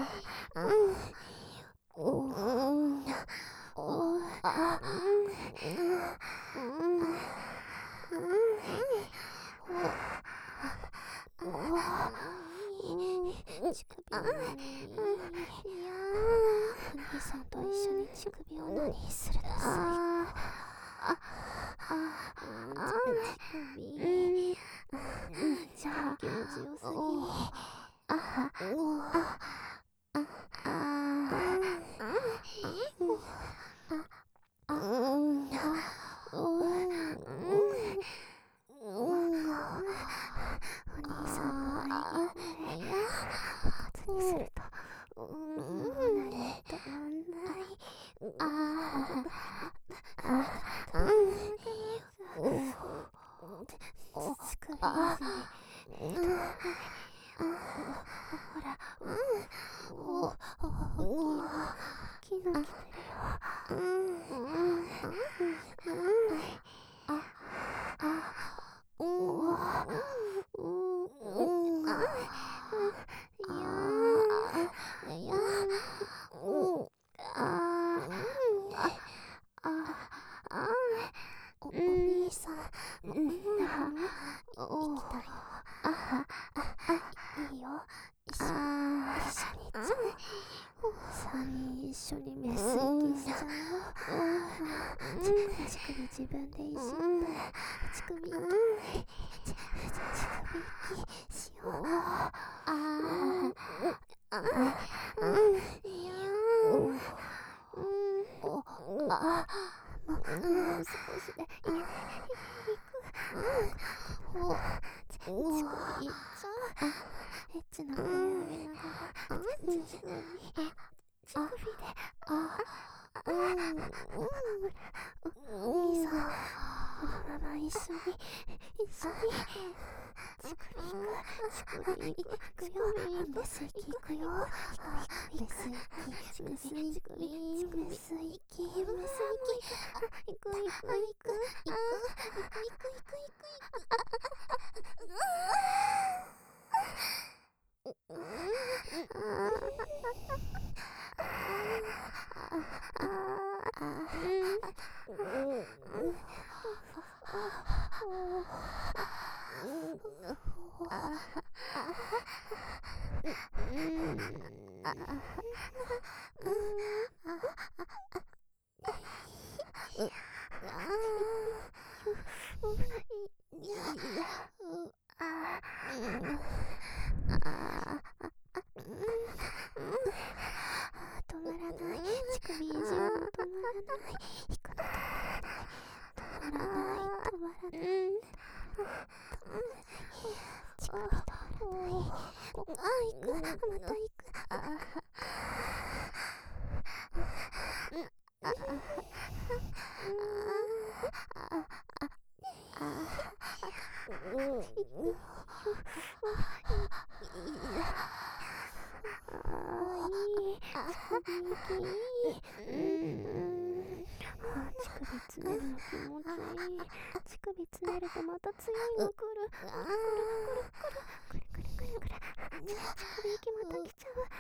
兄さんと一緒に乳首を何するのさ。じゃあ気持ちよすぎ。お兄さんの愛が部活にするとお兄さん、行きたいの？いいよ、一緒に行っちゃう。3人一緒にメス行きしちゃう。乳首自分でいじって乳首行きしよう。もう少しで行く。乳首いっちゃう。エッチな声を上げながら乳首でお兄さん、このまま一緒に乳首行くよ。メス行き行くよ。メス行きメス行く止まらない。乳首いじるの止まらない。行くの止まらない。乳首止まらない。行く。また行く。乳首つねるの気持ちいい。乳首つねるとまた強いの来る。くる。乳首息また来ちゃう。